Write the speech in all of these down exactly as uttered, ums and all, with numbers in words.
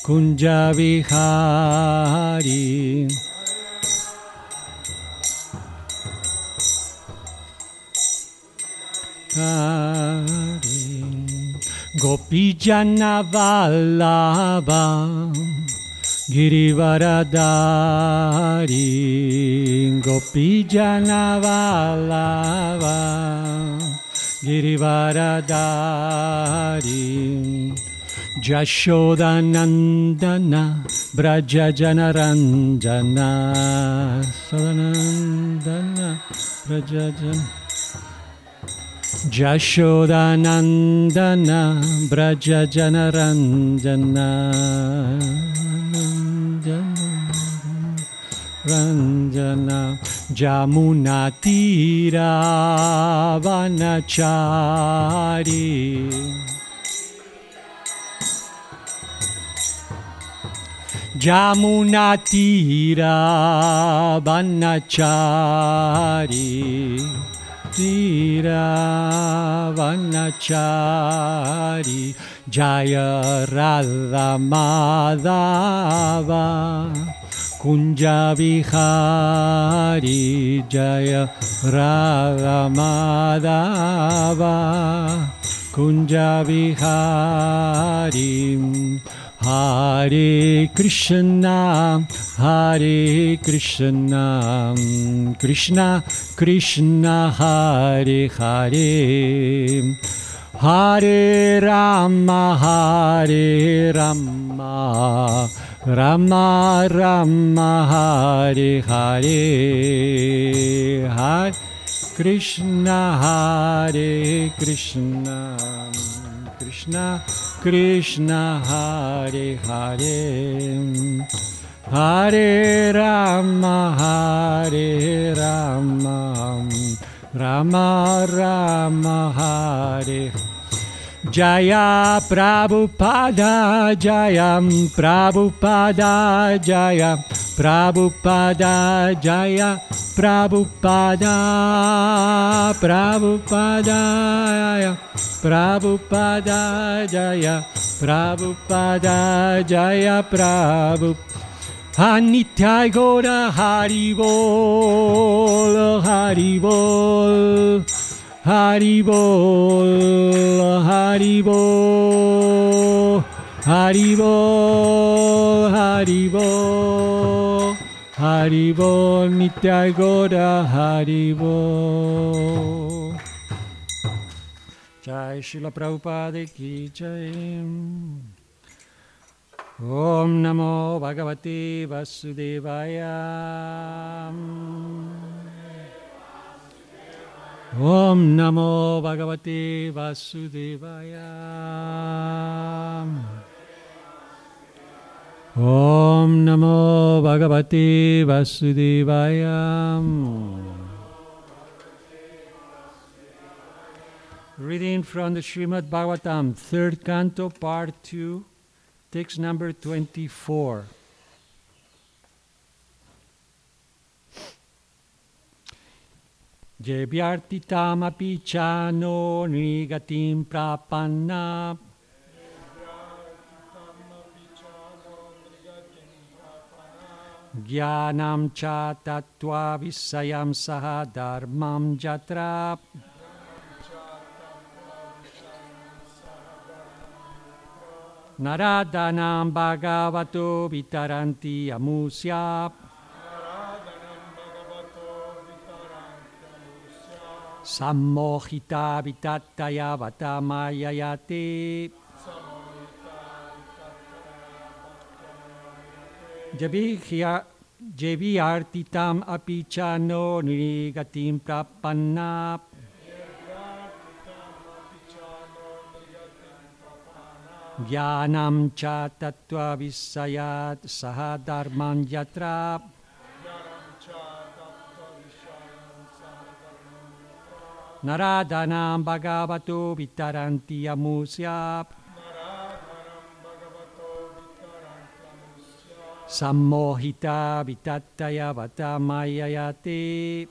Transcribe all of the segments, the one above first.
Kunja Vihari. Hari. Gopijana Vallabha Girivaradari. Gopijana Vallabha Girivaradari. Jashodanandana Braja Janaranjana Sadanandana Braja Jana Jashodanandana Braja Janaranjana Ranjana Jamuna Tira Vanachari. Jamuna Tira Vanachari. Tira Vanachari. Jaya Radha Madhava Kunja Vihari. Jaya Radha Madhava Kunja Vihari. Hare Krishna, Hare Krishna, Krishna Krishna, Hare Hare, Hare Rama, Hare Rama, Rama Rama, Hare Hare, Hare Krishna, Hare Krishna, Krishna Krishna, Hare Hare, Hare Rama, Hare Rama, Rama Rama, Hare. Jaya Prabhupada, Jaya Prabhupada, Jaya Prabhupada, Jaya Prabhupada, Prabhupada, Prabhupada, Jaya Prabhupada, Jaya Prabhupada. Nitya Gaura Haribol, Haribol, Haribol, Haribol, Haribol, Haribol, Haribol, Nitya Gaura Haribol. Jai Srila Prabhupada ki jai. Om Namo Bhagavate Vasudevaya. Om Namo Bhagavate Vasudevaya. Om Namo Bhagavate Vasudevaya. Reading from the Srimad Bhagavatam, third canto, part two, text number twenty-four. Jevyartitam api chano nigatim prapanna. Jnanam cha tattva visayam saha dharmam jatra. Naradanam bhagavato vitaranti amusya. Sammohita vitattaya vatamayayate. Jevyartitam api chano nigatim prapanna. Jnanam cha tattva visayat saha dharman yatra. Naradanam bhagavato vitaranti amusya. Sammohita vitattaya vatamayayate.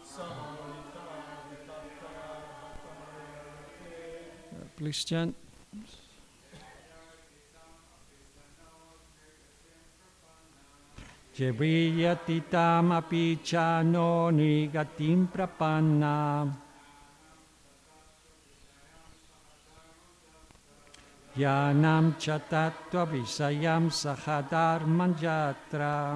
Please chant. Jebriyatitamapi chano nirgatim prapanna. Yanam chatattva visayam sahadharman jatra.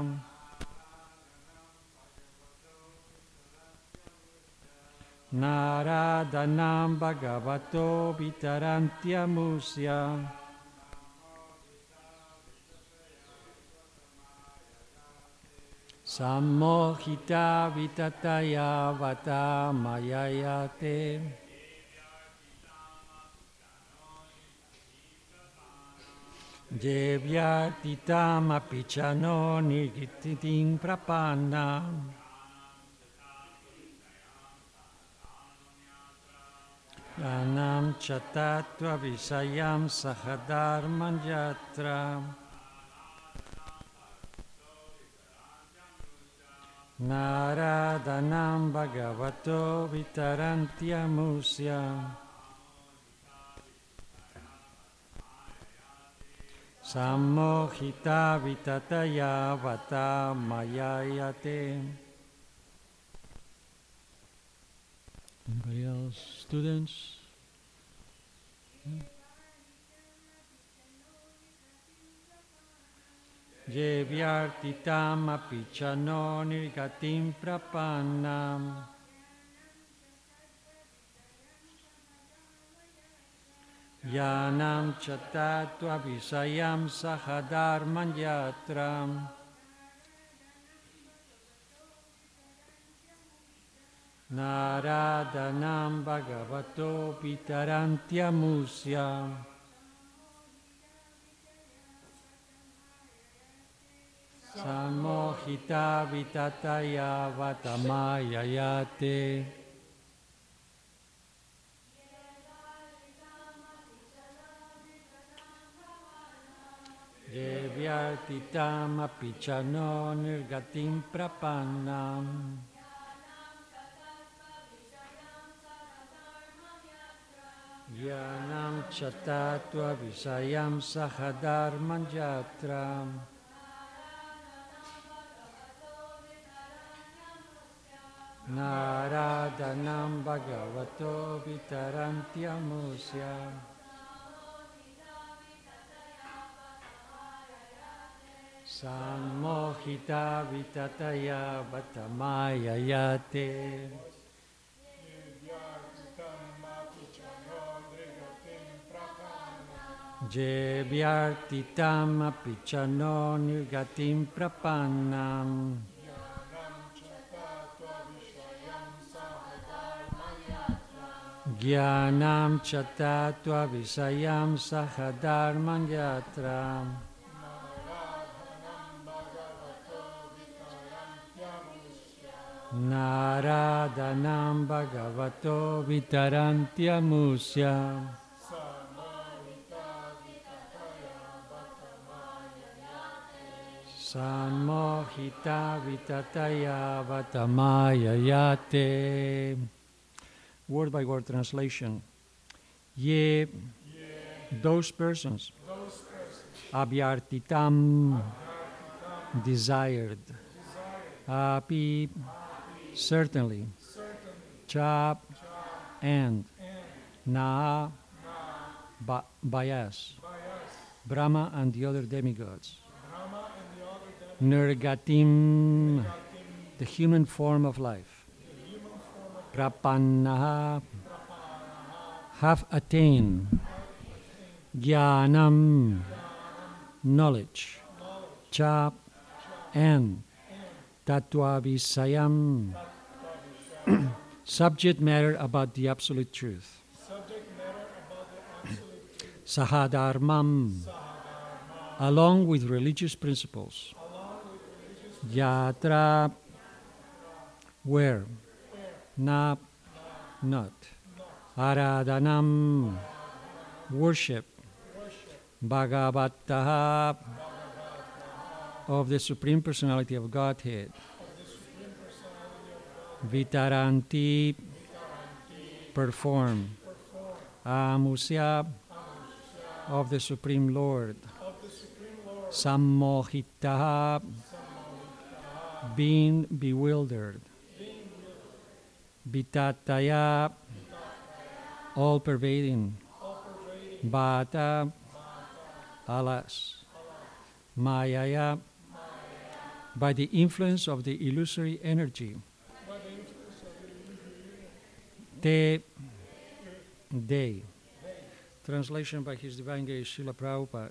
Naradanam bhagavato vitarantyamusya. Sammohita vitataya vata mayayate. Jevyartitam apichano nirgititim prapanna. Yanam chatattva visayam sahadharman jatra. Naradanam bhagavato vitarantyamusya. Sammohita vitataya vata mayayate. Anybody else? Students? Hmm? Jevyartitam apichano nirgatim prapannam. Yanam chatattva visayam sahadharman jatram. Naradanam bhagavato vitarantyamusya. Sammohita vitataya vatamayayate. Jevyartitam apichano nirgatim prapannam. Yanam chatattva visayam sahadharman jatra. Naradanam bhagavato vitarantyamusya. Sammohita vitataya vatamayayate. Jevyartitam apichano nirgatim prapannam. Jnanam chatattva visayam sahadharman jatra. Naradanam bhagavato vitarantyamusya. Sammohita vitataya vatamayayate. Word by word translation. Ye, those persons, abhyartitam, desired, api, certainly, cha, and, na, bias, Brahma and the other demigods, nirgatim, the human form of life, prapannaha, have attained, jnanam, knowledge, cha, and, tattva visayam, subject matter about the absolute truth, sahadharmam, along with religious principles, yatra, where, na, not, aradhanam, worship, bhagavataha, of the Supreme Personality of Godhead, vitaranti, perform, amusya, of the Supreme Lord, sammohitaha, being bewildered. Vitataya, all pervading. Bhata, alas. Mayaya, by the influence of the illusory energy. Te, they. Translation by His Divine Grace, Srila Prabhupada.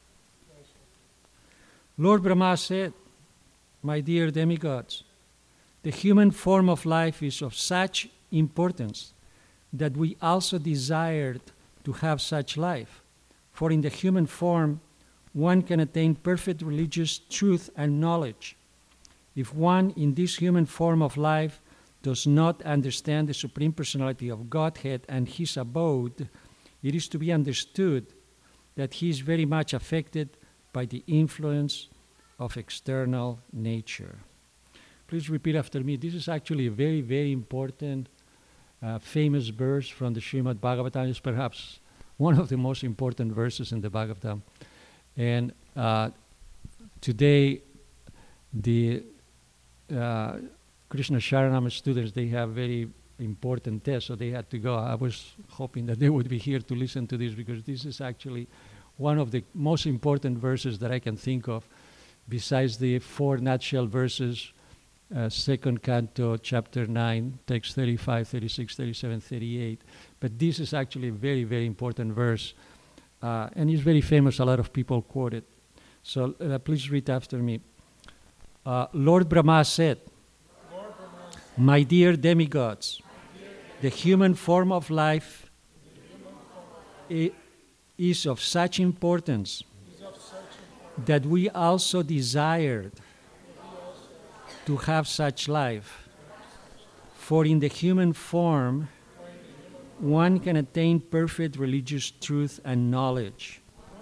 Lord Brahma said, my dear demigods, the human form of life is of such importance that we also desired to have such life. For in the human form, one can attain perfect religious truth and knowledge. If one in this human form of life does not understand the Supreme Personality of Godhead and His abode, it is to be understood that he is very much affected by the influence of external nature. Please repeat after me. This is actually a very, very important, uh, famous verse from the Srimad Bhagavatam. It's perhaps one of the most important verses in the Bhagavatam. And uh, today, the uh, Krishna Sharanam students, they have very important tests, so they had to go. I was hoping that they would be here to listen to this, because this is actually one of the most important verses that I can think of, besides the four nutshell verses, uh, second canto, chapter nine, text thirty-five, thirty-six, thirty-seven, thirty-eight. But this is actually a very, very important verse, uh, and it's very famous. A lot of people quote it. So uh, please read after me. Uh, Lord Brahma said, Lord Brahma said, my dear demigods, the human form of life I- is of such importance that we also desired to have such life. For in the human form, one can attain perfect religious truth and knowledge.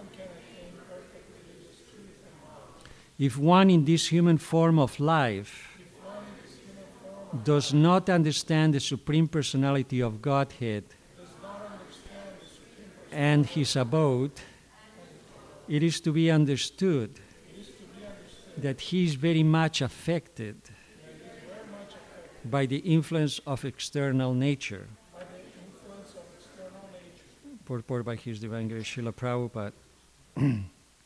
If one in this human form of life does not understand the Supreme Personality of Godhead and His abode, it is to be understood that he is very much affected by the influence of external nature. Purport by His Divine Grace, Srila Prabhupada.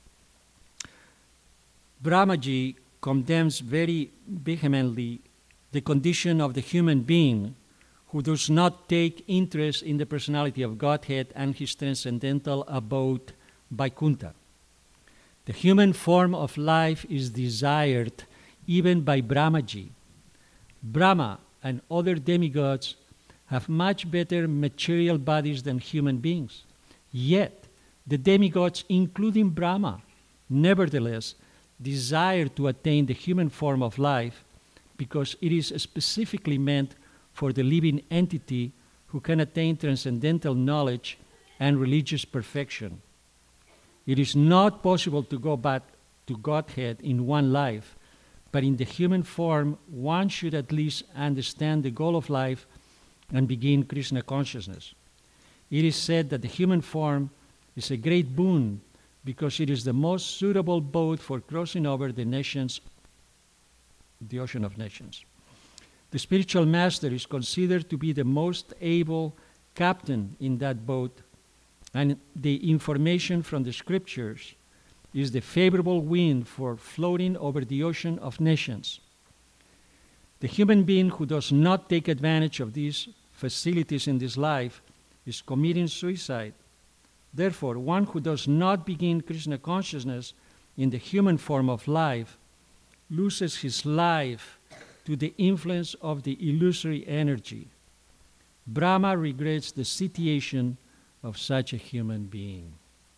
Brahmaji condemns very vehemently the condition of the human being who does not take interest in the personality of Godhead and His transcendental abode, Vaikuntha. The human form of life is desired even by Brahmaji. Brahma and other demigods have much better material bodies than human beings. Yet, the demigods, including Brahma, nevertheless desire to attain the human form of life because it is specifically meant for the living entity who can attain transcendental knowledge and religious perfection. It is not possible to go back to Godhead in one life, but in the human form, one should at least understand the goal of life and begin Krishna consciousness. It is said that the human form is a great boon because it is the most suitable boat for crossing over the nations, the ocean of nations. The spiritual master is considered to be the most able captain in that boat, and the information from the scriptures is the favorable wind for floating over the ocean of nations. The human being who does not take advantage of these facilities in this life is committing suicide. Therefore, one who does not begin Krishna consciousness in the human form of life loses his life to the influence of the illusory energy. Brahma regrets the situation of such a human being.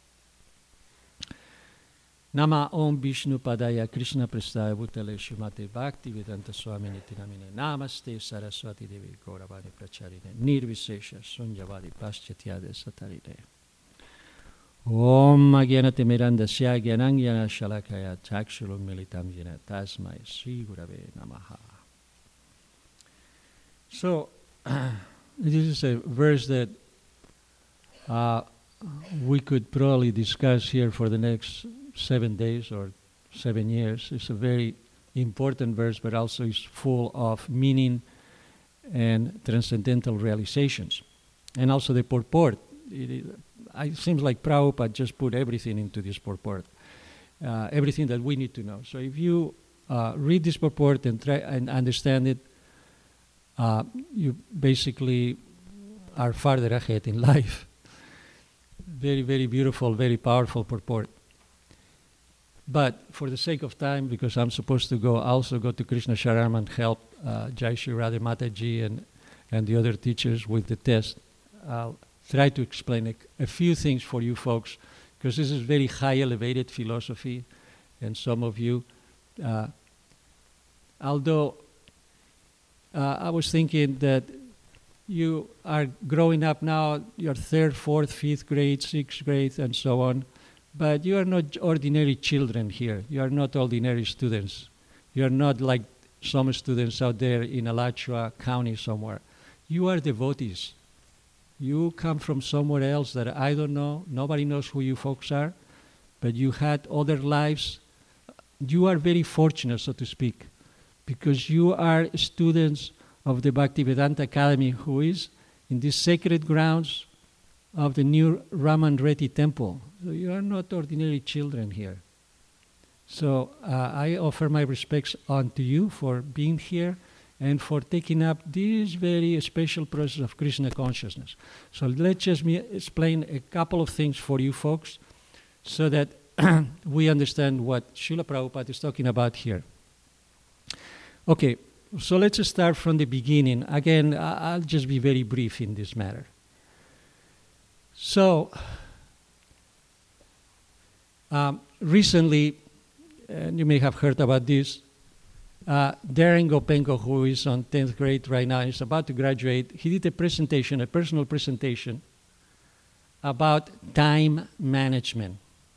Nama Om Vishnu Padaya Krishna Prastaya Bhutale Srimate Bhakti Vedanta Swami Nitinamine Namaste Saraswati Devi Gauravani Pracharine Nirvisesha Sunyavadi Paschathyade Satarine Om Agyanate Mirandasya Gyanangyana Shalakaya Chakshulum Militam Jena Tasmai Sri Gurave Namaha. So, this is a verse that uh, we could probably discuss here for the next seven days or seven years. It's a very important verse, but also is full of meaning and transcendental realizations. And also the purport. It, it, it seems like Prabhupada just put everything into this purport, uh, everything that we need to know. So if you uh, read this purport and try and understand it, uh, you basically are farther ahead in life. Very, very beautiful, very powerful purport. But for the sake of time, because I'm supposed to go, also go to Krishna Sharanam and help uh, Jai Shri Radha Mataji and, and the other teachers with the test, I'll try to explain a, a few things for you folks, because this is very high elevated philosophy, and some of you, uh, although uh, I was thinking that you are growing up now, you're third, fourth, fifth grade, sixth grade, and so on, but you are not ordinary children here. You are not ordinary students. You are not like some students out there in Alachua County somewhere. You are devotees. You come from somewhere else that I don't know. Nobody knows who you folks are, but you had other lives. You are very fortunate, so to speak, because you are students of the Bhaktivedanta Academy, who is in these sacred grounds of the new Raman Reddy Temple. So you are not ordinary children here. So uh, I offer my respects unto you for being here and for taking up this very special process of Krishna consciousness. So let's just me explain a couple of things for you folks so that we understand what Srila Prabhupada is talking about here. Okay, so let's start from the beginning. Again, I'll just be very brief in this matter. So, um, recently, and you may have heard about this, uh, Darren Gopenko, who is on tenth grade right now, is about to graduate. He did a presentation, a personal presentation, about time management.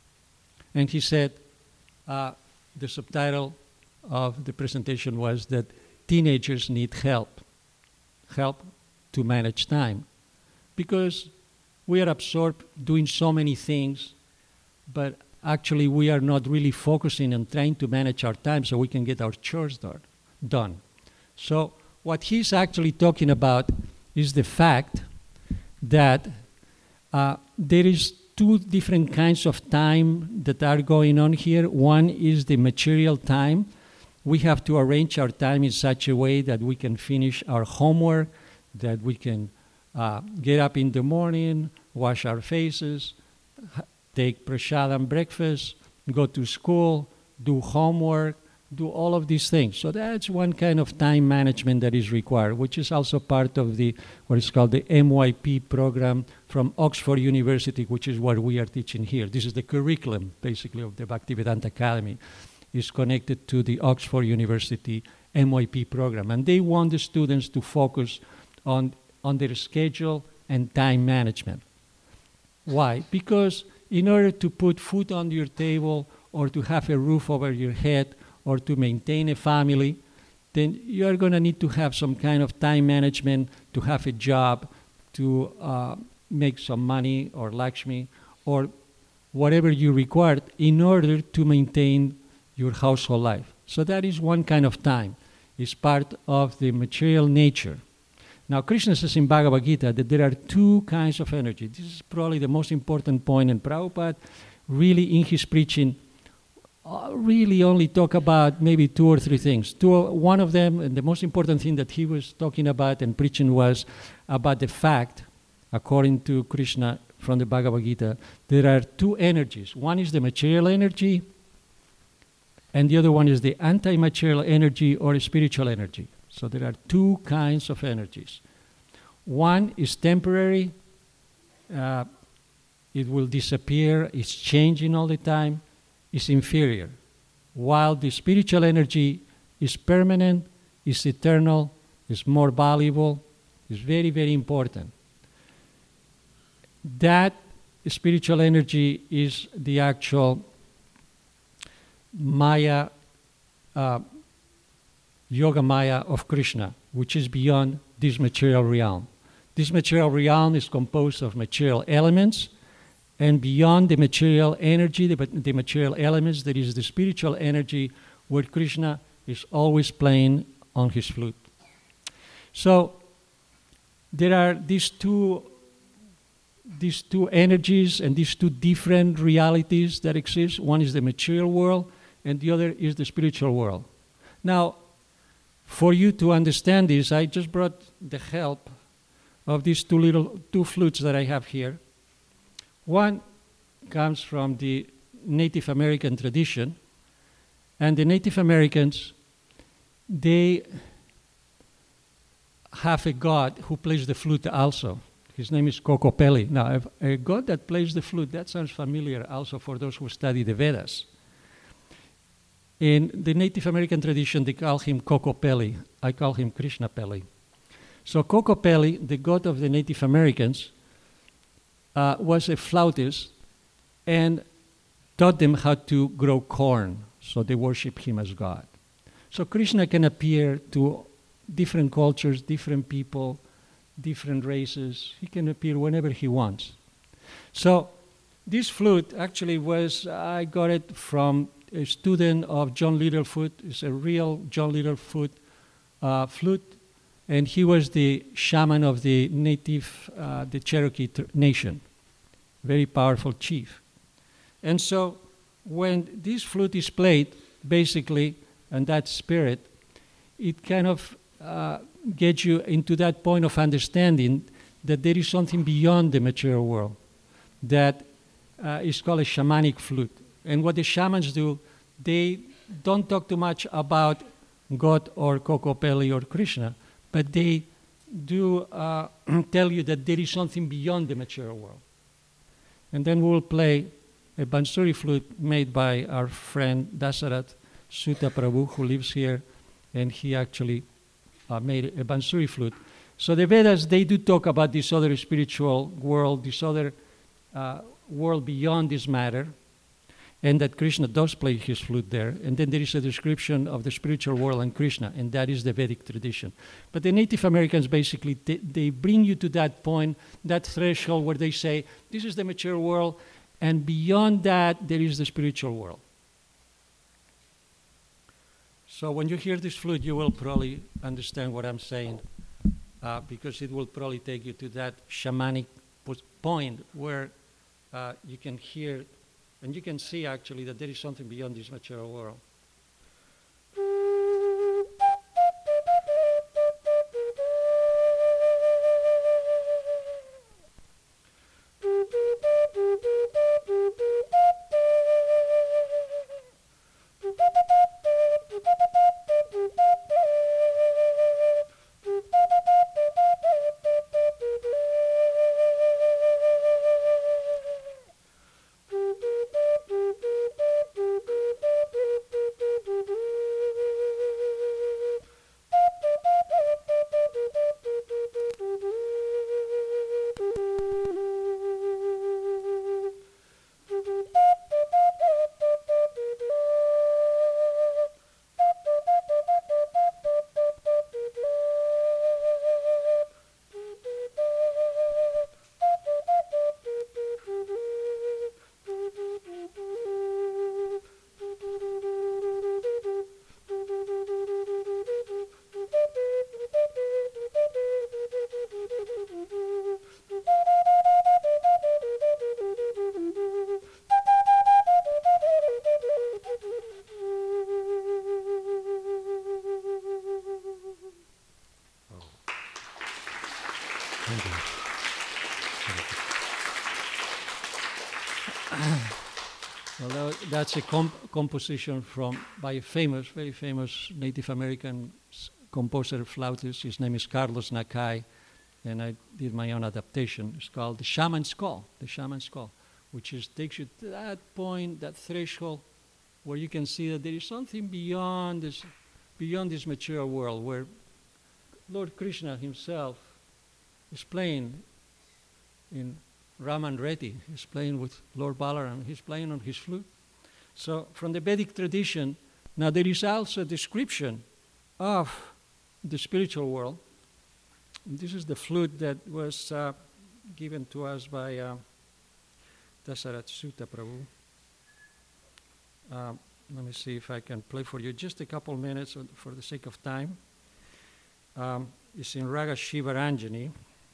And he said, uh, the subtitle of the presentation was that teenagers need help, help to manage time. Because we are absorbed doing so many things, but actually we are not really focusing on trying to manage our time so we can get our chores done. So what he's actually talking about is the fact that uh, there is two different kinds of time that are going on here. One is the material time. We have to arrange our time in such a way that we can finish our homework, that we can uh, get up in the morning, wash our faces, take prasadam breakfast, go to school, do homework, do all of these things. So that's one kind of time management that is required, which is also part of the what is called the M Y P program from Oxford University, which is what we are teaching here. This is the curriculum, basically, of the Bhaktivedanta Academy. Is connected to the Oxford University M Y P program. And they want the students to focus on, on their schedule and time management. Why? Because in order to put food on your table or to have a roof over your head or to maintain a family, then you are going to need to have some kind of time management, to have a job, to uh, make some money or Lakshmi or whatever you require in order to maintain your household life. So that is one kind of time. It's part of the material nature. Now, Krishna says in Bhagavad Gita that there are two kinds of energy. This is probably the most important point, and Prabhupada really in his preaching uh, really only talk about maybe two or three things. Two, one of them, and the most important thing that he was talking about and preaching was about the fact, according to Krishna from the Bhagavad Gita, there are two energies. One is the material energy, and the other one is the anti-material energy or spiritual energy. So there are two kinds of energies. One is temporary. Uh, it will disappear. It's changing all the time. It's inferior. While the spiritual energy is permanent, is eternal, is more valuable, is very, very important. That spiritual energy is the actual Maya, uh, Yoga Maya of Krishna, which is beyond this material realm. This material realm is composed of material elements, and beyond the material energy, the, the material elements, there is the spiritual energy where Krishna is always playing on his flute. So there are these two, these two energies and these two different realities that exist. One is the material world, and the other is the spiritual world. Now, for you to understand this, I just brought the help of these two little two flutes that I have here. One comes from the Native American tradition, and the Native Americans, they have a god who plays the flute also. His name is Kokopelli. Now, a god that plays the flute, that sounds familiar also for those who study the Vedas. In the Native American tradition, they call him Kokopelli. I call him Krishnapelli. So Kokopelli, the god of the Native Americans, uh, was a flautist and taught them how to grow corn. So they worship him as God. So Krishna can appear to different cultures, different people, different races. He can appear whenever he wants. So this flute actually was, I got it from a student of John Littlefoot. It's a real John Littlefoot uh, flute. And he was the shaman of the native, uh, the Cherokee t- nation. Very powerful chief. And so when this flute is played, basically, and that spirit, it kind of uh, gets you into that point of understanding that there is something beyond the material world that uh, is called a shamanic flute. And what the shamans do, they don't talk too much about God or Kokopelli or Krishna, but they do uh, tell you that there is something beyond the material world. And then we'll play a Bansuri flute made by our friend Dasarat Sutta Prabhu, who lives here, and he actually uh, made a Bansuri flute. So the Vedas, they do talk about this other spiritual world, this other uh, world beyond this matter, and that Krishna does play his flute there. And then there is a description of the spiritual world and Krishna, and that is the Vedic tradition. But the Native Americans basically, they, they bring you to that point, that threshold where they say, this is the material world, and beyond that, there is the spiritual world. So when you hear this flute, you will probably understand what I'm saying, uh, because it will probably take you to that shamanic point where uh, you can hear and you can see actually that there is something beyond this material world. Well, that's a comp- composition from by a famous, very famous Native American composer, flautist. His name is Carlos Nakai, and I did my own adaptation. It's called The Shaman's Call, The Shaman's Call, which is takes you to that point, that threshold, where you can see that there is something beyond this, beyond this material world, where Lord Krishna himself is playing in Raman Reddy. He's playing with Lord Balaram. He's playing on his flute. So from the Vedic tradition, now there is also a description of the spiritual world. And this is the flute that was uh, given to us by uh, Dasarat Sutta Prabhu. Uh, let me see if I can play for you just a couple minutes for the sake of time. Um, it's in Raga Shivaranjani.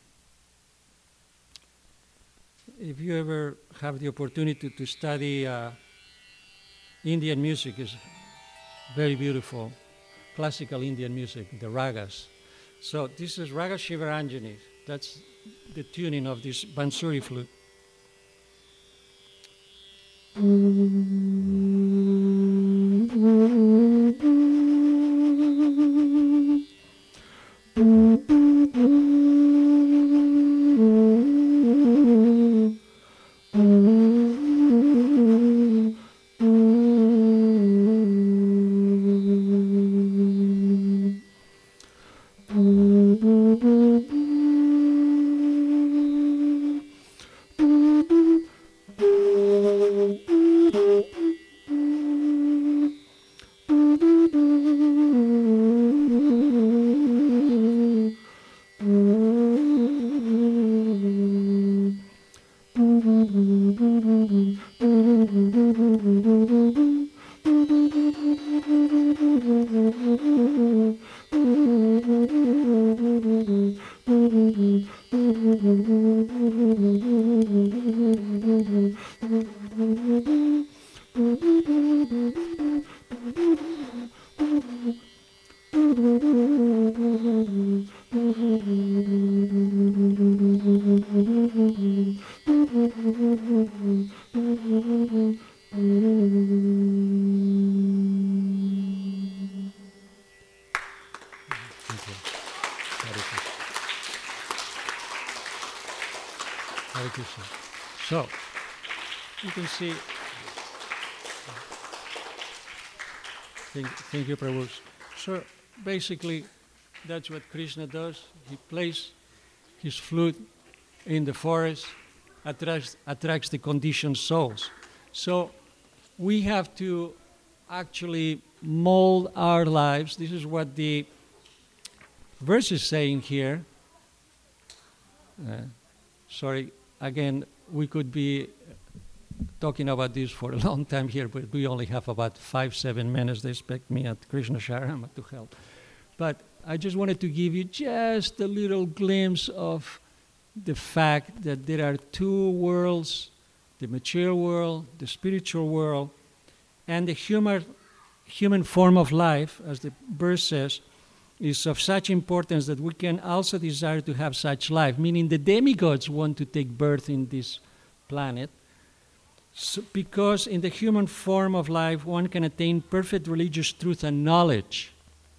If you ever have the opportunity to study uh, Indian music, it's very beautiful, classical Indian music, the ragas. So this is Raga Shivaranjani. That's the tuning of this Bansuri flute. So, you can see, thank, thank you, Prabhu. So, basically, that's what Krishna does. He plays his flute in the forest, attracts, attracts the conditioned souls. So, we have to actually mold our lives. This is what the verse is saying here. Uh, sorry, again, we could be talking about this for a long time here, but we only have about five, seven minutes. They expect me at Krishna Sharama to help. But I just wanted to give you just a little glimpse of the fact that there are two worlds, the material world, the spiritual world, and the human, human form of life, as the verse says, is of such importance that we can also desire to have such life, meaning the demigods want to take birth in this planet, so because in the human form of life one can attain perfect religious truth and knowledge.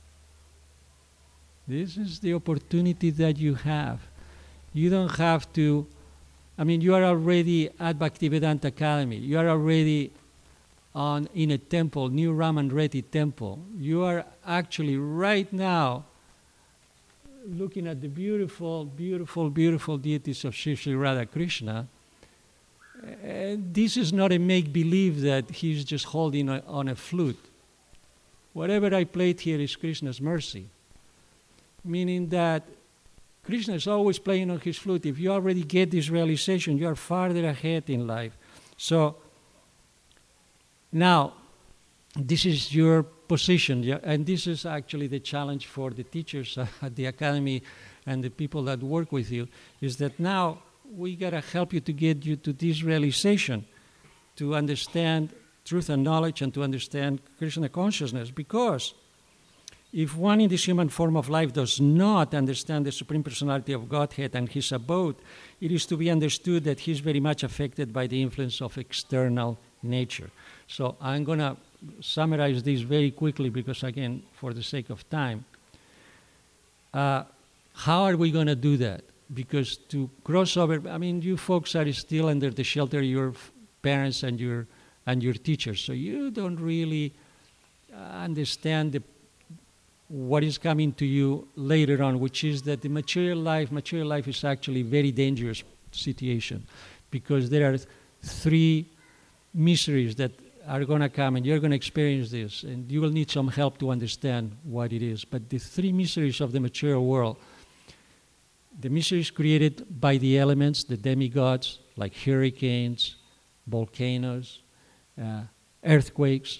This is the opportunity that you have. You don't have to, I mean, you are already at Bhaktivedanta Academy. You are already on in a temple, New Raman Reddy temple. You are actually right now looking at the beautiful, beautiful, beautiful deities of Sri Sri Radha Krishna. And this is not a make-believe that he's just holding a, on a flute. Whatever I played here is Krishna's mercy. Meaning that Krishna is always playing on his flute. If you already get this realization, you are farther ahead in life. So, now, this is your position, and this is actually the challenge for the teachers at the academy and the people that work with you, is that now we got to help you to get you to this realization, to understand truth and knowledge and to understand Krishna consciousness. Because if one in this human form of life does not understand the Supreme Personality of Godhead and his abode, it is to be understood that he is very much affected by the influence of external nature. So I'm going to summarize this very quickly because, again, for the sake of time. Uh, how are we going to do that? Because to cross over, I mean, you folks are still under the shelter of your parents and your and your teachers, so you don't really understand the, what is coming to you later on, which is that the material life, material life is actually a very dangerous situation because there are three miseries that are going to come and you're going to experience this and you will need some help to understand what it is. But the three miseries of the material world, the miseries created by the elements, the demigods, like hurricanes, volcanoes, uh, earthquakes,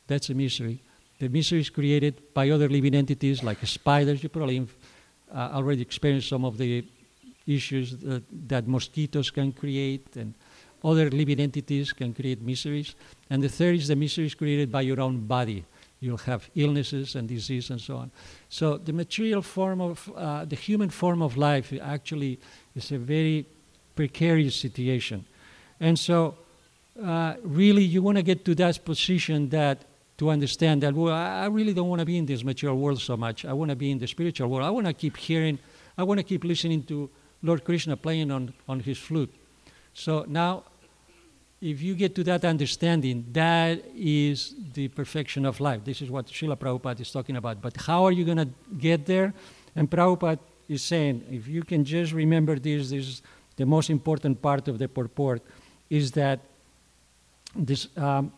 That's a mystery. The mystery is created by other living entities like spiders. You probably uh, already experienced some of the issues that, that mosquitoes can create, and other living entities can create mysteries. And the third is the mysteries created by your own body. You'll have illnesses and disease and so on. So the material form of, uh, the human form of life actually is a very precarious situation. And so uh, really you want to get to that position that to understand that, well, I really don't want to be in this material world so much. I want to be in the spiritual world. I want to keep hearing, I want to keep listening to Lord Krishna playing on, on his flute. So now, if you get to that understanding, that is the perfection of life. This is what Srila Prabhupada is talking about. But how are you going to get there? And Prabhupada is saying, if you can just remember this, this is the most important part of the purport, is that this um,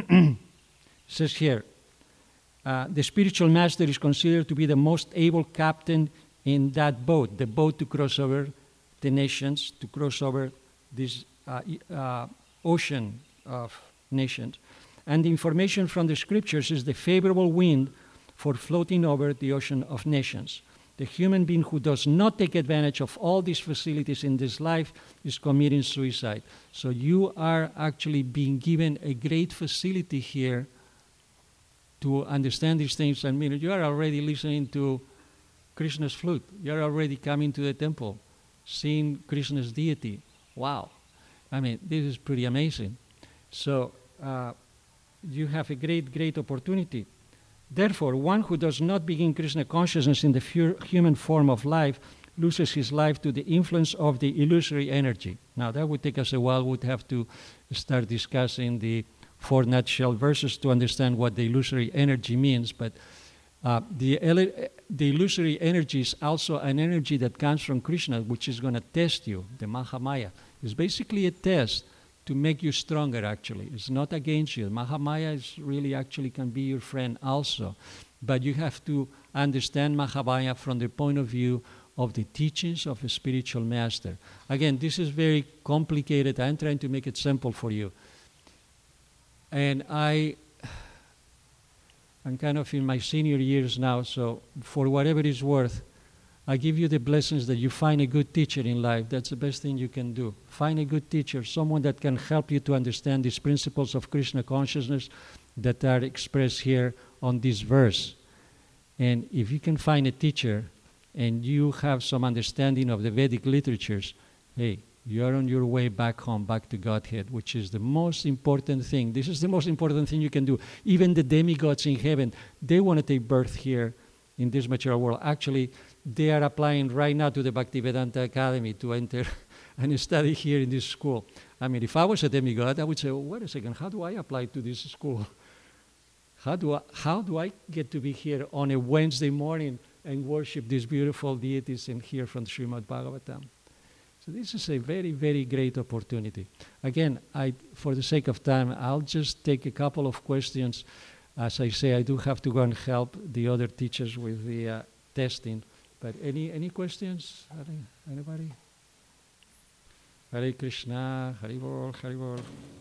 says here, uh, the spiritual master is considered to be the most able captain in that boat, the boat to cross over the nations, to cross over this uh, uh, ocean of nations. And the information from the scriptures is the favorable wind for floating over the ocean of nations. The human being who does not take advantage of all these facilities in this life is committing suicide. So you are actually being given a great facility here to understand these things. I mean, you are already listening to Krishna's flute. You are already coming to the temple, seeing Krishna's deity. Wow. I mean, this is pretty amazing. So uh, you have a great, great opportunity. Therefore, one who does not begin Krishna consciousness in the fu- human form of life loses his life to the influence of the illusory energy. Now, that would take us a while. We'd have to start discussing the four nutshell verses to understand what the illusory energy means. But uh, the, the illusory energy is also an energy that comes from Krishna, which is going to test you, the Mahamaya. It's basically a test to make you stronger, actually. It's not against you. Mahamaya is really actually can be your friend also. But you have to understand Mahamaya from the point of view of the teachings of a spiritual master. Again, this is very complicated. I'm trying to make it simple for you. And I, I'm kind of in my senior years now, so for whatever it's worth, I give you the blessings that you find a good teacher in life. That's the best thing you can do. Find a good teacher, someone that can help you to understand these principles of Krishna consciousness that are expressed here on this verse. And if you can find a teacher and you have some understanding of the Vedic literatures, hey, you are on your way back home, back to Godhead, which is the most important thing. This is the most important thing you can do. Even the demigods in heaven, they want to take birth here in this material world. Actually, they are applying right now to the Bhaktivedanta Academy to enter and study here in this school. I mean, if I was a demigod, I would say, oh, wait a second, how do I apply to this school? How do I, how do I get to be here on a Wednesday morning and worship these beautiful deities and hear from Srimad Bhagavatam? So this is a very, very great opportunity. Again, I, for the sake of time, I'll just take a couple of questions. As I say, I do have to go and help the other teachers with the uh, testing. But any any questions? Anybody? Hare Krishna, Hare Bol, Hare Bol.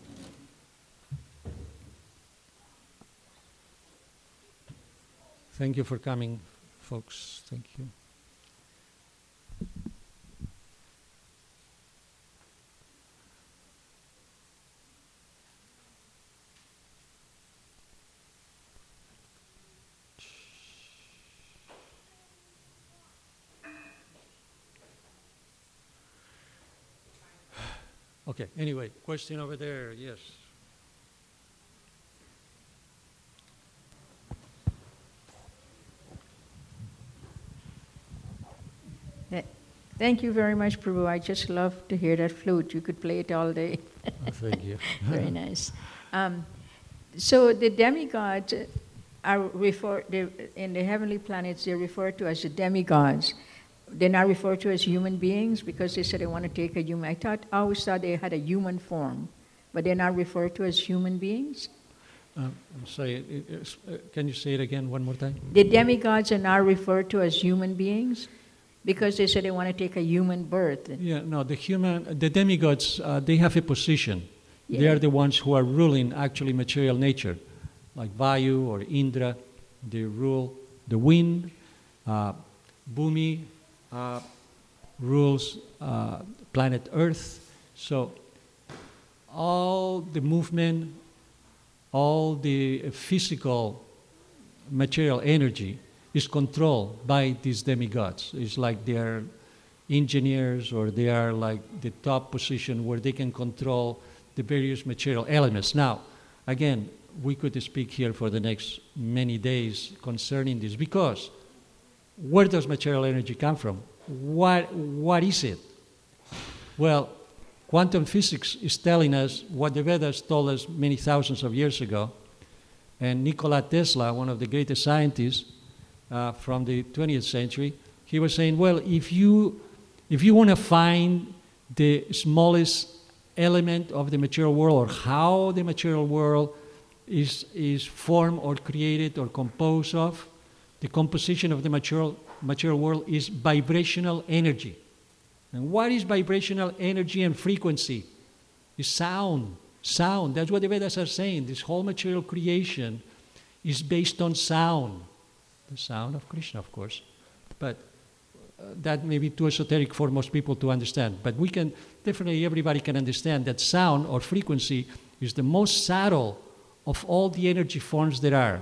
Thank you for coming, folks. Thank you. Okay, anyway, question over there, yes. Thank you very much, Prabhu. I just love to hear that flute. You could play it all day. Oh, thank you. Very nice. Um, so the demigods are referred, in the heavenly planets, they're referred to as the demigods. They're not referred to as human beings because they said they want to take a human. I thought, I always thought they had a human form, but they're not referred to as human beings. Uh, I'm sorry, it, it, uh, can you say it again one more time? The demigods are not referred to as human beings because they said they want to take a human birth. Yeah, no, the human, the demigods, uh, they have a position. Yeah. They are the ones who are ruling actually material nature. like Vayu or Indra, they rule the wind. Uh, Bhumi uh, rules uh, planet Earth. So all the movement, all the physical material energy is controlled by these demigods. It's like they're engineers, or they are like the top position where they can control the various material elements. Now, again, we could speak here for the next many days concerning this, because where does material energy come from? What, what is it? Well, quantum physics is telling us what the Vedas told us many thousands of years ago. And Nikola Tesla, one of the greatest scientists uh, from the twentieth century, he was saying, well, if you, if you want to find the smallest element of the material world, or how the material world is, is formed or created or composed of, the composition of the material, material world is vibrational energy. And what is vibrational energy and frequency? It's sound. Sound. That's what the Vedas are saying. This whole material creation is based on sound. The sound of Krishna, of course. But uh, that may be too esoteric for most people to understand. But we can, definitely everybody can understand that sound or frequency is the most subtle of all the energy forms there are.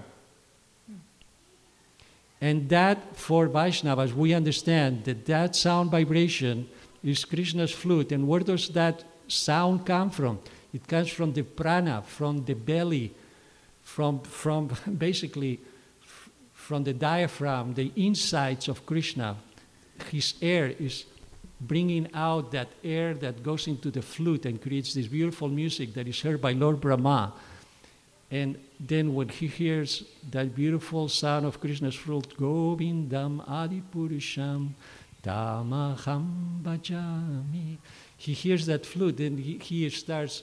And that, for Vaishnavas, we understand that that sound vibration is Krishna's flute. And where does that sound come from? It comes from the prana, from the belly, from, from basically f- from the diaphragm, the insides of Krishna. His air is bringing out that air that goes into the flute and creates this beautiful music that is heard by Lord Brahma. And then when he hears that beautiful sound of Krishna's flute, Govindam Adipurusham Tamaham Bhajami, he hears that flute, and he, he starts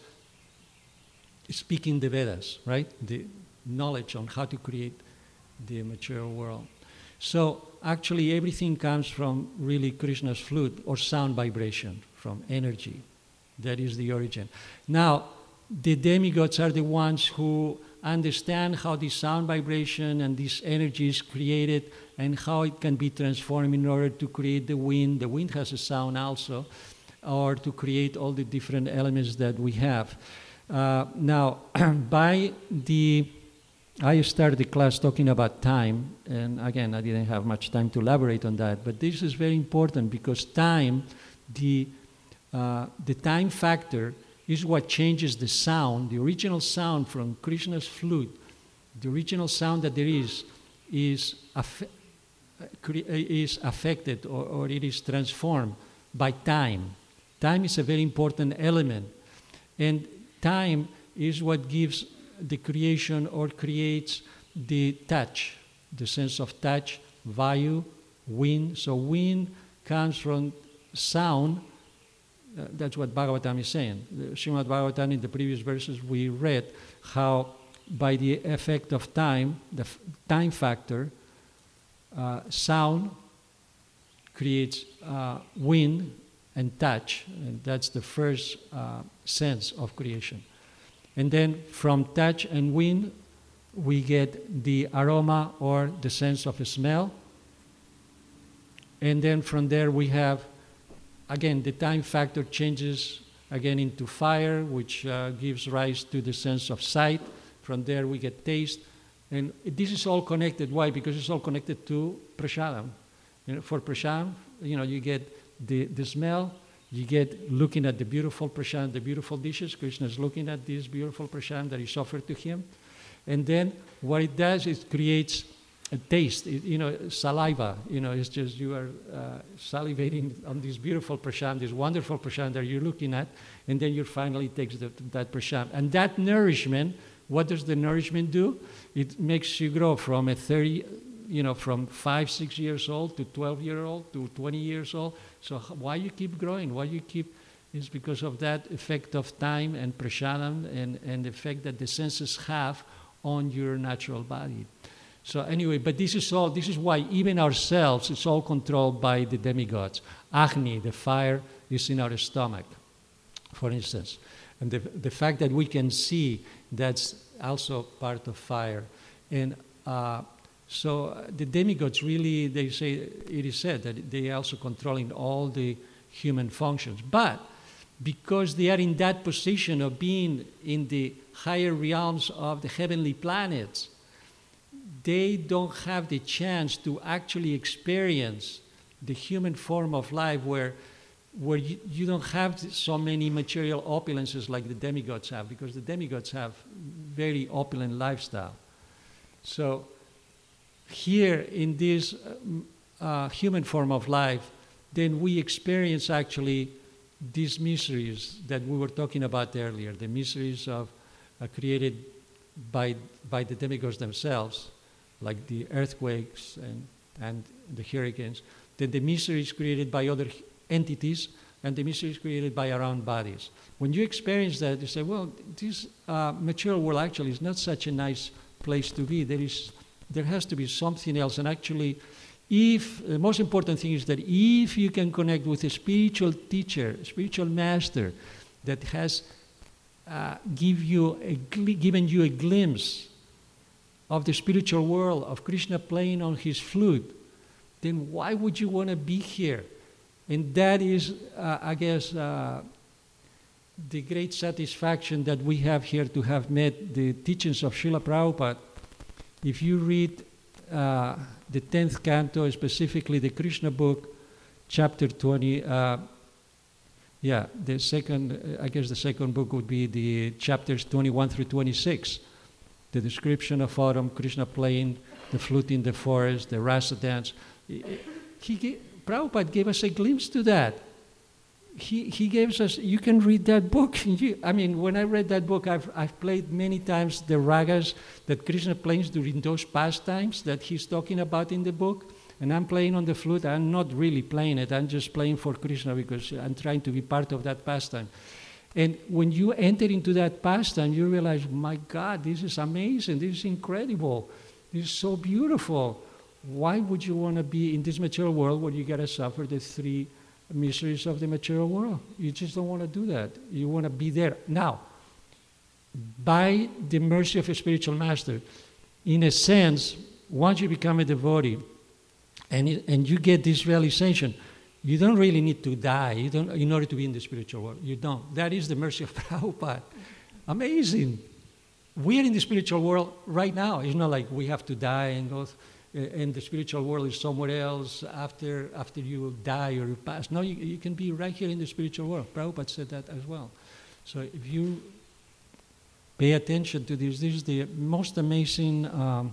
speaking the Vedas, right? The knowledge on how to create the material world. So actually everything comes from really Krishna's flute, or sound vibration, from energy. That is the origin. Now, the demigods are the ones who understand how this sound vibration and this energy is created, and how it can be transformed in order to create the wind. The wind has a sound also, or to create all the different elements that we have. Uh, now, by the, I started the class talking about time, and again, I didn't have much time to elaborate on that, but this is very important, because time, the, uh, the time factor is what changes the sound. The original sound from Krishna's flute, the original sound that there is, is, aff- is affected, or, or it is transformed by time. Time is a very important element. And time is what gives the creation, or creates the touch, the sense of touch, vayu, wind. So wind comes from sound. Uh, that's what Bhagavatam is saying. The Srimad Bhagavatam, in the previous verses, we read how by the effect of time, the f- time factor, uh, sound creates uh, wind and touch, and that's the first uh, sense of creation. And then from touch and wind, we get the aroma, or the sense of a smell. And then from there we have, again, the time factor changes again into fire, which uh, gives rise to the sense of sight. From there we get taste. And this is all connected. Why? Because it's all connected to prasadam. You know, for prasadam, you know, you get the, the smell, you get looking at the beautiful prasadam, the beautiful dishes. Krishna is looking at this beautiful prasadam that is offered to him. And then what it does, it creates a taste, it, you know, saliva. You know, it's just you are uh, salivating on this beautiful prasadam, this wonderful prasadam that you're looking at, and then you finally takes the, that prasadam. And that nourishment, what does the nourishment do? It makes you grow from a thirty, you know, from five, six years old to twelve year old to twenty years old. So why you keep growing? Why you keep? It's because of that effect of time and prasadam, and, and the effect that the senses have on your natural body. So anyway, but this is all, this is why even ourselves, it's all controlled by the demigods. Agni, the fire, is in our stomach, for instance. And the, the fact that we can see, that's also part of fire. And uh, so the demigods really, they say, it is said that they are also controlling all the human functions. But because they are in that position of being in the higher realms of the heavenly planets, they don't have the chance to actually experience the human form of life where, where you, you don't have so many material opulences like the demigods have, because the demigods have very opulent lifestyle. So here in this uh, uh, human form of life, then we experience actually these miseries that we were talking about earlier, the miseries of uh, created by, by the demigods themselves, like the earthquakes and, and the hurricanes, then the miseries created by other entities, and the miseries created by our own bodies. When you experience that, you say, well, this uh, material world actually is not such a nice place to be. There is, there has to be something else. And actually, if the most important thing is that if you can connect with a spiritual teacher, a spiritual master that has uh, give you a gl- given you a glimpse of the spiritual world, of Krishna playing on his flute, then why would you want to be here? And that is, uh, I guess, uh, the great satisfaction that we have here to have met the teachings of Srila Prabhupada. If you read uh, the tenth canto, specifically the Krishna book, chapter twenty, uh, yeah, the second, I guess the second book would be the chapters twenty-one through twenty-six, the description of autumn, Krishna playing the flute in the forest, the rasa dance. He gave, Prabhupada gave us a glimpse to that. He he gave us, you can read that book. You, I mean, when I read that book, I've, I've played many times the ragas that Krishna plays during those pastimes that he's talking about in the book. And I'm playing on the flute. I'm not really playing it. I'm just playing for Krishna because I'm trying to be part of that pastime. And when you enter into that pastime, you realize, my God, this is amazing. This is incredible. This is so beautiful. Why would you want to be in this material world where you got to suffer the three miseries of the material world? You just don't want to do that. You want to be there. Now, by the mercy of a spiritual master, in a sense, once you become a devotee and, it, and you get this realization, you don't really need to die you don't, in order to be in the spiritual world. You don't. That is the mercy of Prabhupada. Amazing. We are in the spiritual world right now. It's not like we have to die and go th- and the spiritual world is somewhere else after after you die or you pass. No, you, you can be right here in the spiritual world. Prabhupada said that as well. So if you pay attention to this, this is the most amazing um,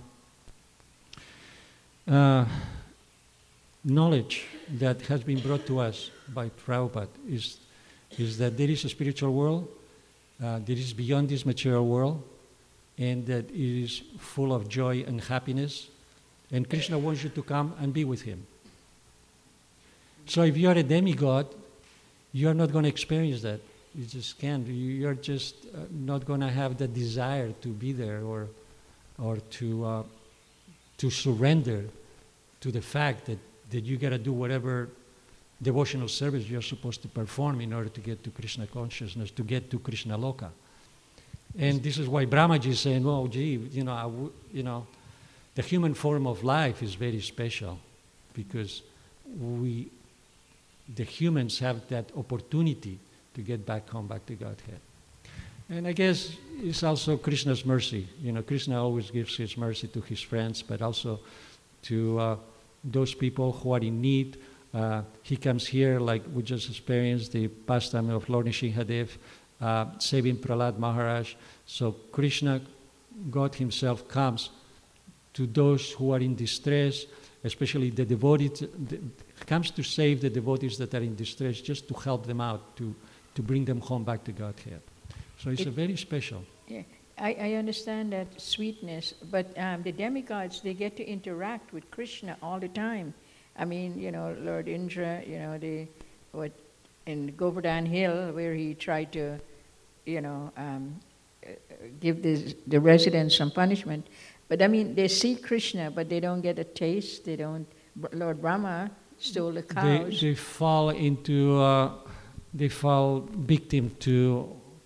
uh, knowledge that has been brought to us by Prabhupada, is, is that there is a spiritual world uh, that is beyond this material world, and that it is full of joy and happiness. And Krishna wants you to come and be with him. So if you are a demigod, you are not going to experience that. You just can't. You're just uh, not going to have the desire to be there or, or to, uh, to surrender to the fact that, that you got to do whatever devotional service you're supposed to perform in order to get to Krishna consciousness, to get to Krishna Loka. And this is why Brahmaji is saying, "Oh, gee, you know, I w- you know, the human form of life is very special because we, the humans, have that opportunity to get back home, back to Godhead." And I guess it's also Krishna's mercy. You know, Krishna always gives his mercy to his friends, but also to uh, those people who are in need. Uh, he comes here, like we just experienced the pastime of Lord Nrsimhadev, uh, saving Prahlad Maharaj. So Krishna, God himself, comes to those who are in distress, especially the devotees, the, comes to save the devotees that are in distress, just to help them out, to, to bring them home back to Godhead. So it's it, a very special. Yeah, I, I understand that sweetness, but um, the demigods, they get to interact with Krishna all the time. I mean, you know, Lord Indra, you know, the what in Govardhan Hill, where he tried to, you know, um, give this, the residents some punishment. But I mean, they see Krishna, but they don't get a taste. They don't. Lord Brahma stole the cows. They, they fall into, uh, they fall victim to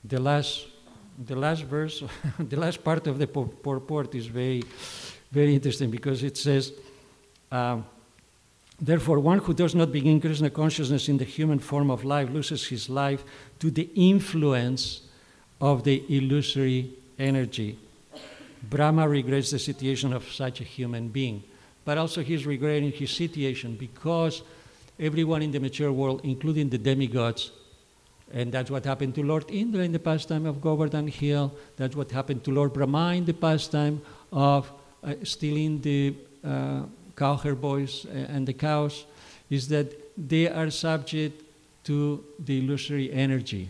the last, the last verse, the last part of the pur- purport is very, very interesting because it says, um, therefore, one who does not begin Krishna consciousness in the human form of life loses his life to the influence of the illusory energy. Brahma regrets the situation of such a human being, but also he's regretting his situation because everyone in the mature world, including the demigods, and that's what happened to Lord Indra in the pastime of Govardhan Hill, that's what happened to Lord Brahma in the pastime of uh, stealing the uh, cowherd boys and the cows, is that they are subject to the illusory energy.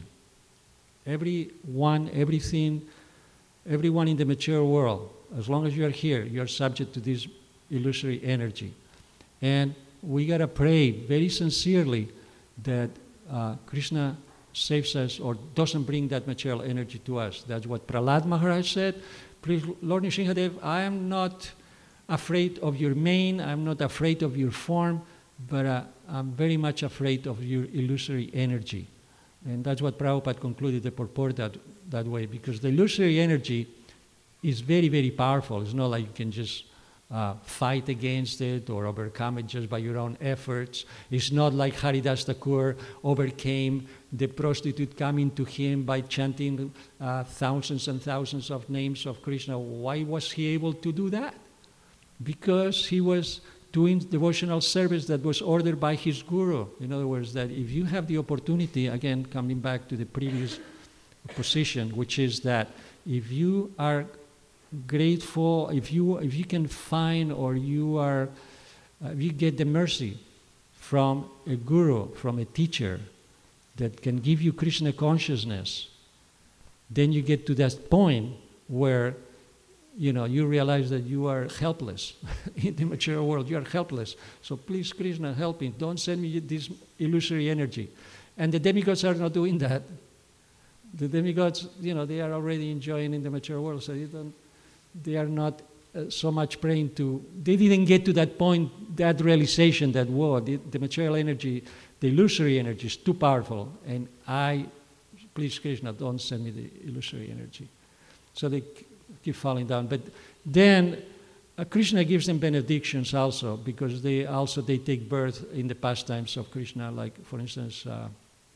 Everyone, everything, everyone in the mature world, as long as you are here, you are subject to this illusory energy. And we gotta pray very sincerely that uh, Krishna saves us or doesn't bring that material energy to us. That's what Prahlad Maharaj said. Please, Lord Nrsimhadev, I am not afraid of your mane, I'm not afraid of your form, but uh, I'm very much afraid of your illusory energy. And that's what Prabhupada concluded the purport that, that way, because the illusory energy is very, very powerful. It's not like you can just uh, fight against it or overcome it just by your own efforts. It's not like Haridas Thakur overcame the prostitute coming to him by chanting uh, thousands and thousands of names of Krishna. Why was he able to do that? Because he was doing devotional service that was ordered by his guru. In other words, that if you have the opportunity, again, coming back to the previous position, which is that if you are grateful, if you if you can find or you are, uh, if you get the mercy from a guru, from a teacher that can give you Krishna consciousness, then you get to that point where you know, you realize that you are helpless. In the mature world, you are helpless. So please, Krishna, help me. Don't send me this illusory energy. And the demigods are not doing that. The demigods, you know, they are already enjoying in the mature world, so they, don't, they are not uh, so much praying to, they didn't get to that point, that realization that, whoa, the, the material energy, the illusory energy is too powerful, and I, please, Krishna, don't send me the illusory energy. So they keep falling down. But then uh, Krishna gives them benedictions also, because they also they take birth in the pastimes of Krishna. Like, for instance, uh,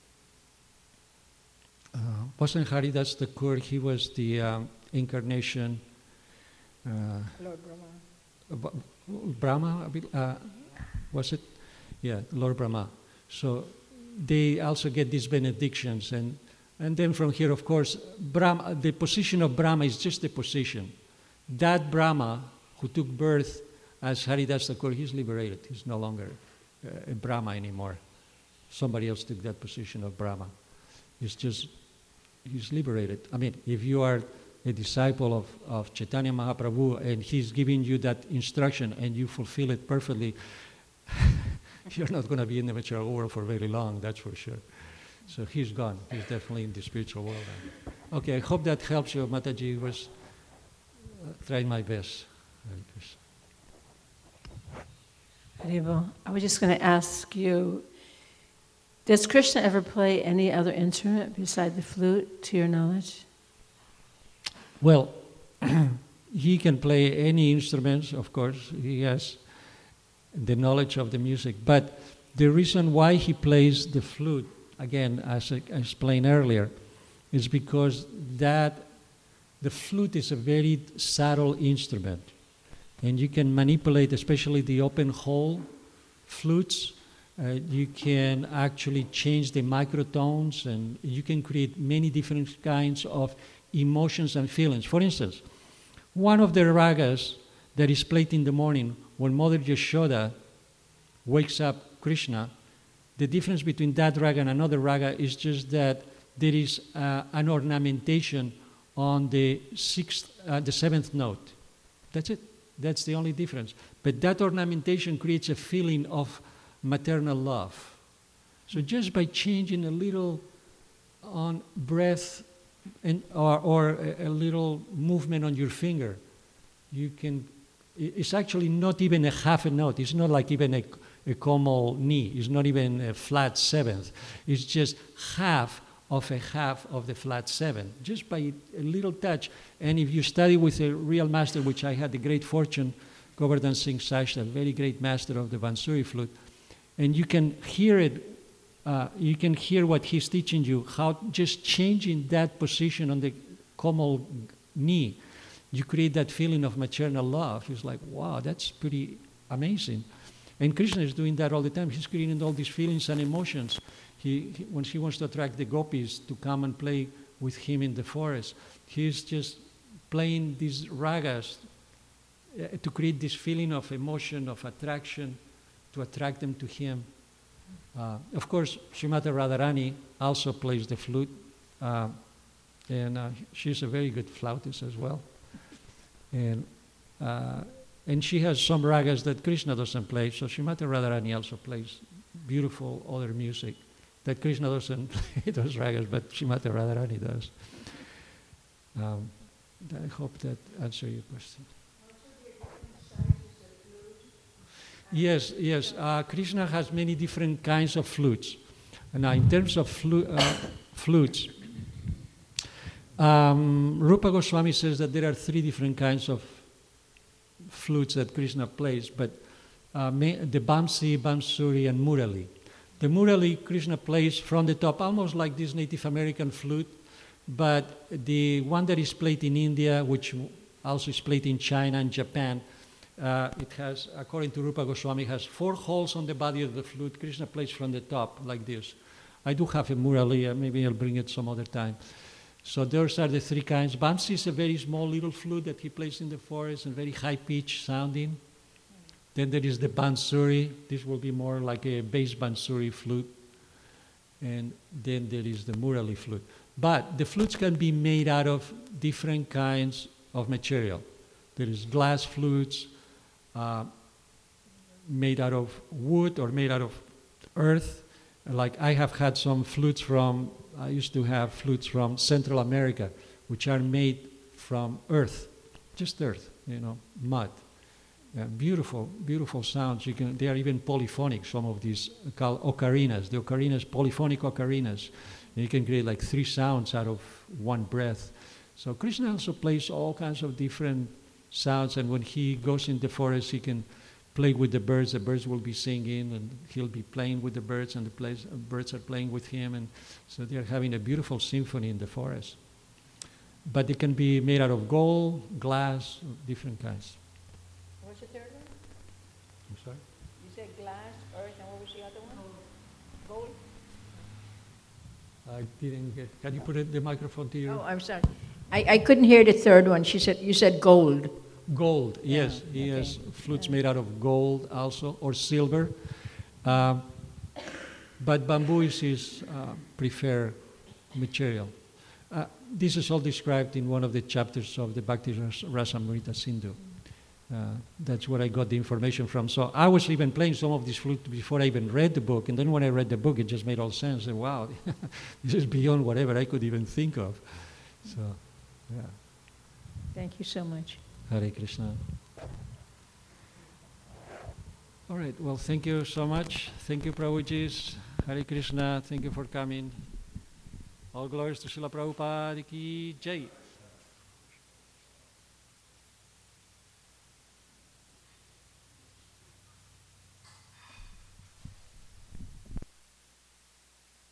uh, wasn't Haridas Thakur, he was the um, incarnation. Uh, Lord Brahma. Brahma, uh, was it? Yeah, Lord Brahma. So they also get these benedictions. And And then from here, of course, Brahma, the position of Brahma is just a position. That Brahma who took birth as Haridas Thakur, he's liberated. He's no longer uh, a Brahma anymore. Somebody else took that position of Brahma. He's just, he's liberated. I mean, if you are a disciple of, of Chaitanya Mahaprabhu and he's giving you that instruction and you fulfill it perfectly, you're not going to be in the material world for very long, that's for sure. So he's gone. He's definitely in the spiritual world. Okay, I hope that helps you, Mataji. I was uh, trying my best. Haribol, I was just going to ask you, does Krishna ever play any other instrument beside the flute, to your knowledge? Well, he can play any instruments, of course. He has the knowledge of the music. But the reason why he plays the flute, again, as I explained earlier, is because that the flute is a very subtle instrument. And you can manipulate, especially the open hole flutes. Uh, you can actually change the microtones, and you can create many different kinds of emotions and feelings. For instance, one of the ragas that is played in the morning when Mother Yashoda wakes up Krishna, the difference between that raga and another raga is just that there is uh, an ornamentation on the sixth, uh, the seventh note. That's it. That's the only difference. But that ornamentation creates a feeling of maternal love. So just by changing a little on breath and or, or a, a little movement on your finger, you can. It's actually not even a half a note. It's not like even a a komal ni. It's not even a flat seventh. It's just half of a half of the flat seven, just by a little touch. And if you study with a real master, which I had the great fortune, Govardhan Singh Sashta, a very great master of the Bansuri flute, and you can hear it, uh, you can hear what he's teaching you, how just changing that position on the Komal knee, you create that feeling of maternal love. It's like, wow, that's pretty amazing. And Krishna is doing that all the time. He's creating all these feelings and emotions. He, he, when he wants to attract the gopis to come and play with him in the forest, he's just playing these ragas uh, to create this feeling of emotion, of attraction, to attract them to him. Uh, of course, Srimati Radharani also plays the flute, uh, and uh, she's a very good flautist as well. And uh, and she has some ragas that Krishna doesn't play, so Srimati Radharani also plays beautiful other music that Krishna doesn't play those ragas, but Srimati Radharani does. Um, I hope that answers your question. Yes, yes. Uh, Krishna has many different kinds of flutes. Now, in terms of flu- uh, flutes, um, Rupa Goswami says that there are three different kinds of flutes that Krishna plays, but uh, may, the Bamsi, Bansuri, and Murali. The Murali Krishna plays from the top, almost like this Native American flute, but the one that is played in India, which also is played in China and Japan, uh, it has, according to Rupa Goswami, has four holes on the body of the flute. Krishna plays from the top, like this. I do have a Murali, uh, maybe I'll bring it some other time. So those are the three kinds. Bamsi is a very small little flute that he plays in the forest and very high-pitched sounding. Then there is the Bansuri. This will be more like a bass Bansuri flute. And then there is the Murali flute. But the flutes can be made out of different kinds of material. There is glass flutes uh, made out of wood or made out of earth. Like I have had some flutes from, I used to have flutes from Central America, which are made from earth, just earth, you know, mud. Uh, beautiful, beautiful sounds. You can, they are even polyphonic, some of these called ocarinas. The ocarinas, polyphonic ocarinas. And you can create like three sounds out of one breath. So Krishna also plays all kinds of different sounds, and when he goes in the forest, he can play with the birds. The birds will be singing, and he'll be playing with the birds, and the plays, uh, birds are playing with him, and so they're having a beautiful symphony in the forest. But they can be made out of gold, glass, different kinds. What's the third one? I'm sorry? You said glass, earth, and what was the other one? Gold? I didn't get. Can you put it, the microphone to your? Oh, I'm sorry. I, I couldn't hear the third one. She said, you said gold. Gold, yes. Yeah, He okay. has flutes made out of gold also, or silver. Um, but bamboo is his uh, preferred material. Uh, this is all described in one of the chapters of the Bhakti Rasamrita Sindhu. Uh, that's where I got the information from. So I was even playing some of this flute before I even read the book, and then when I read the book, it just made all sense. And wow, this is beyond whatever I could even think of. So, yeah. Thank you so much. Hare Krishna. All right, well, thank you so much. Thank you, Prabhuji. Hare Krishna, thank you for coming. All glories to Srila Prabhupada ki Jai.